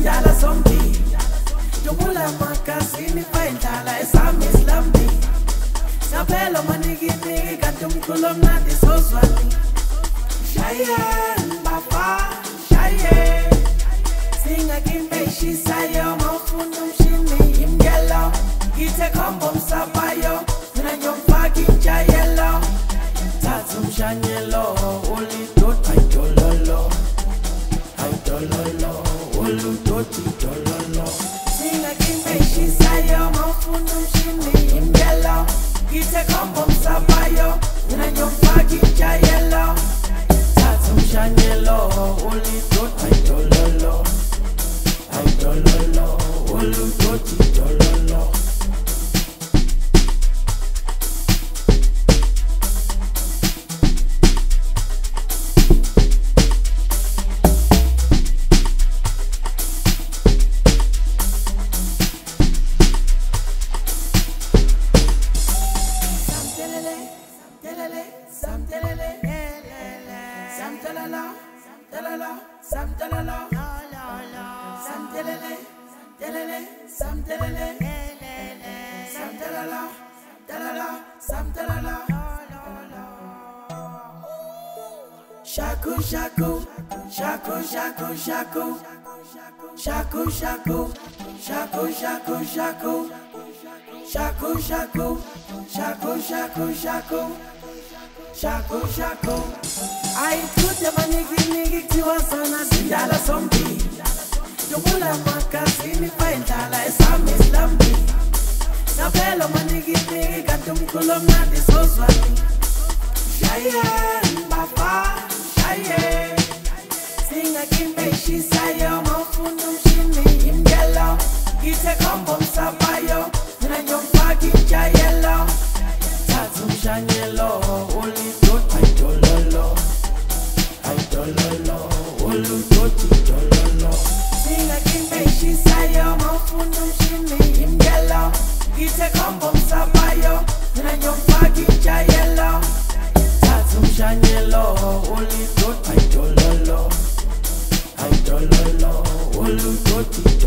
sindala zombili Jobula magazini fayindala esami islambi Saphela manikini kanti umculo mnandi sozwani Shayen baba shayen Singa kimbe ishisayo mawufuna umshini imgelo Githe kombo msabayo mina nyomfaki njayelo Thatha umshanyelo ulidoti ayidololo Ayidololo ulidoti dololo Singa kimbe ishisayo mawufuna umshini imgelo Githe kombo msabayo mina nyomfaki njayelo Thatha umshanyelo ulidoti ayidololo Ayidololo ulidoti dololo Shaku shaku, shaku shaku shaku, shaku shaku, shaku shaku shaku, shaku shaku, shaku shaku shaku, shaku shaku. Ayikuthe maniki kuthiwa sana sindala zombili Jobula magazini fayindala esami islambi Saphela maniki kanti umculo mnandi sozwani Shayen baba shayen Singa kimbe ishisayo mawufuna umshini imgelo Githe kombo msabayo mina nyomfaki njayelo Thatha umshanyelo ulidoti ayidololo Ayidololo ulidoti dololo Singa kimbe ishisayo mawufuna umshini imgelo Githe kombo msabayo mina nyomfaki njayelo Thatha umshanyelo ulidoti ayidololo Ayidololo ulidoti